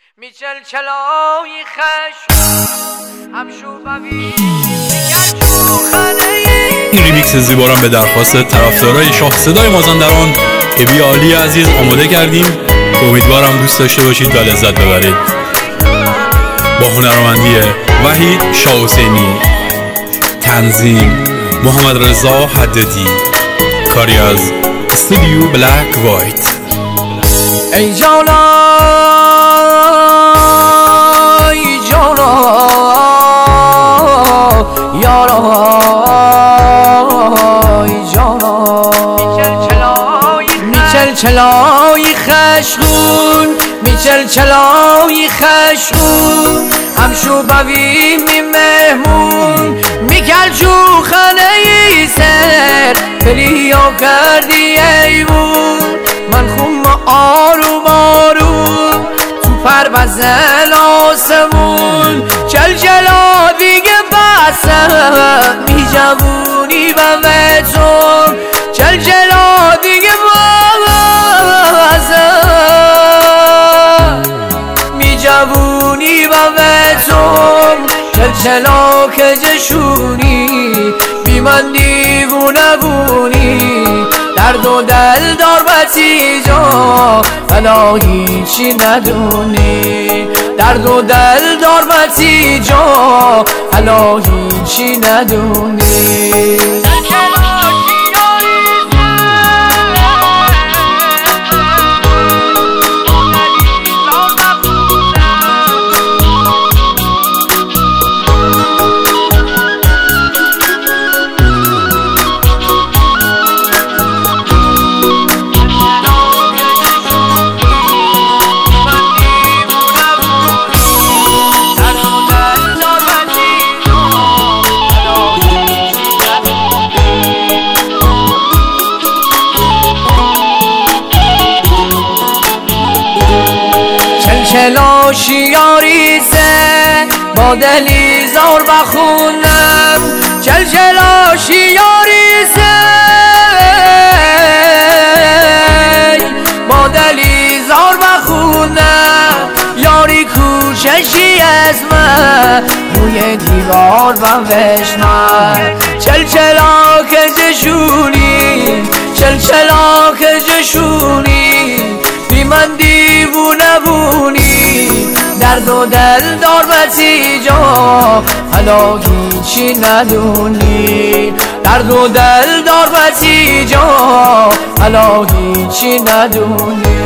میچل چلای خشم همشو ببین این ریمیکس زیبارم به درخواست طرفدارای شاه صدای مازندران ابی علی عزیز آماده کردیم. امیدوارم دوست داشته باشید و لذت ببرید. با هنرمندی وحید شاه حسینی، تنظیم محمد رضا حددی، کاری از استودیو بلک وایت. ای جانا ای جانا یارا ای جانا میچل چلای خشخون میچل چلای خشخون همشو بویم می مهمون میکل چو خانه ای سر بلیا کردی ایمون من خون آروم آروم تو پروزن آسمون چل چلا دیگه بسم می جوونی و ویتون چل چلا دیگه بسم می جوونی و ویتون چل چلا که جشونی بی من دیوونه بونی درد و دل دار بسی جا حالا هیچی ندونی درد و دل دار بسی جا حالا هیچی ندونی چلا شیاریسه با دلی زار بخونم چل چلا شیاریسه با دلی زار بخونم یاری کوششی از من روی دیوار بنوشتم چل چلا که جشونی چل چلا که جشونی بی من دیوونه بونی درد و دل دار بسی جا حالا هیچی ندونی درد و دل دار بسی جا حالا هیچی ندونی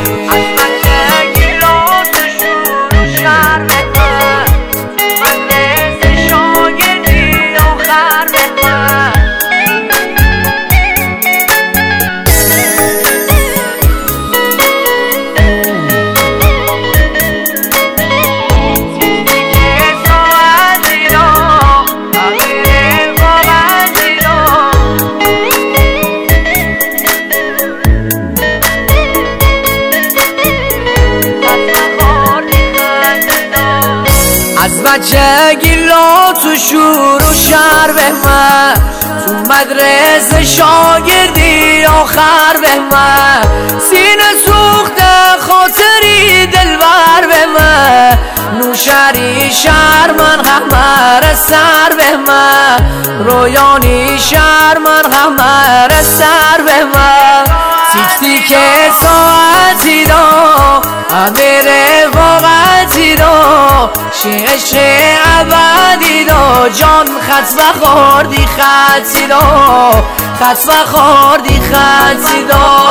از بچگی لا تو شور و شر به من تو مدرسه شاگردی آخر به من سینه سوخته خاطری دلبر به من نوشری شهر من همه سر به من رویانی شهر من همه سر به من تیک تیک ساعتی دا امیر واقعتی دا عشق ابدی دا جان خط بخوردی خطی دا خط بخوردی خطی دا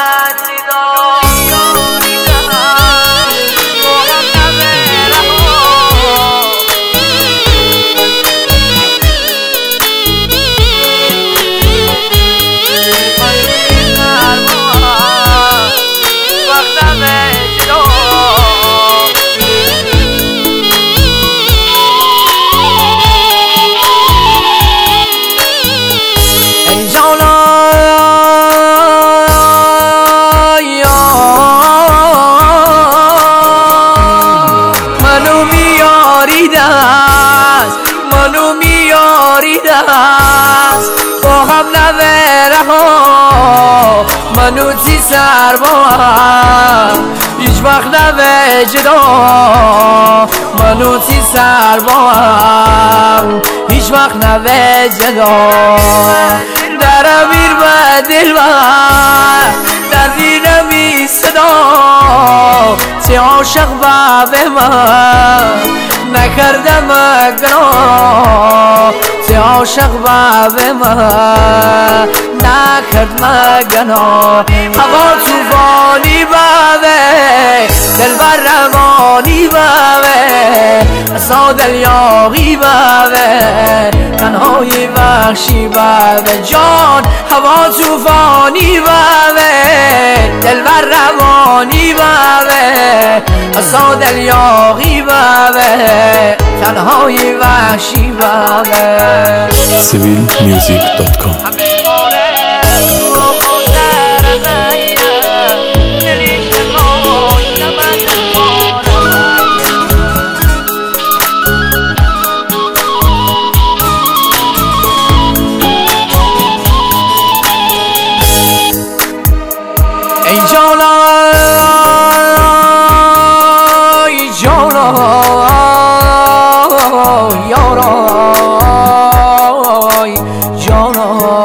منو میاری دست با هم نبره ها منو تی سر با هم هیچ وقت نبه جدا سر با هم هیچ وقت نوه جدا در امیر و دل و دردی نمی صدا چه عاشق و به من نکردم گناه چه عاشق و به من نکرد مگناه هوا توفانی بوه دل بر روانی بوه اصلا دل یاغی بوه تنهایی وحشی بوه جان هوا توفانی بوه دل بر روانی بوه اصلا دل یاغی بوه تنهایی وحشی بوه civilmusic.com ای جانا ای جانا یارا ای جانا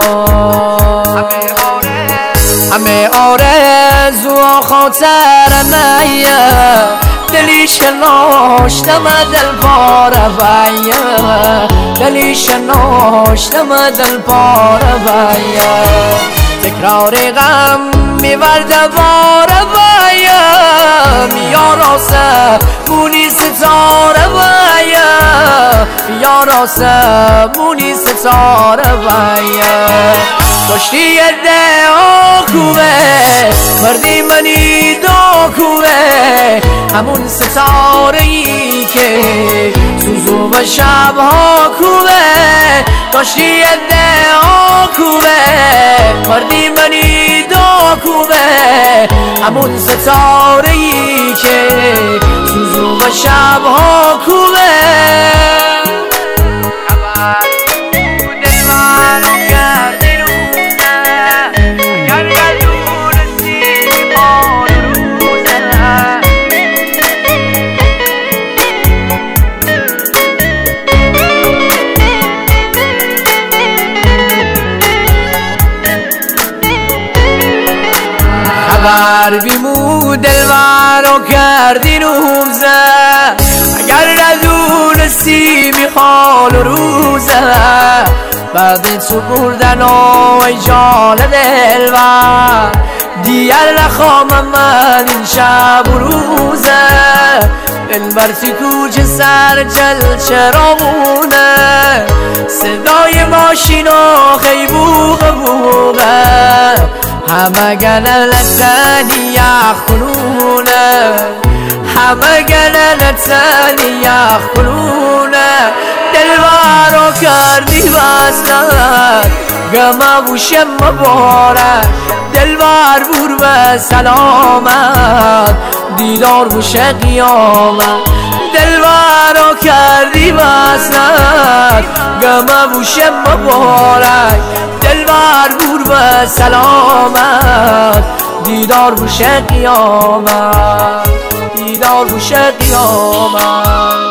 همه آرزو و خاطرمه دلی شناشتم دل پاره بایه دلی شناشتم دل پاره بایه تکرار غم میورد باره بایم یاراسه مونی ستاره بایم یاراسه مونی ستاره بایم داشتی ادعا کوه مردی منی دا کوه همون ستاره ای که سوزو و شبها کوه داشتی ادعا کوه مردی منی دا کوه همون ستاره ای که سوزو و شبها کوه خبر بیمو دلوار رو کردی روزه اگر ندونستی میخوال و روزه بعد تو بردن ای جان دلوار دیگر نخوام من این شب و روزه دلبر تو کوچه سر چل چراغونه صدای ماشین و خیبوغ بوغه همه گلن لطنی خلونه همه گلن لطنی خلونه دلوارو کردی وصلت گمه بوشم مباره دلوار بور به سلامت دیدار بوشه قیامت دلوارو کردی وصلت گمه بوشم مبارک دلوار بور به سلامت دیدار بوشه قیامت دیدار بوشه قیامت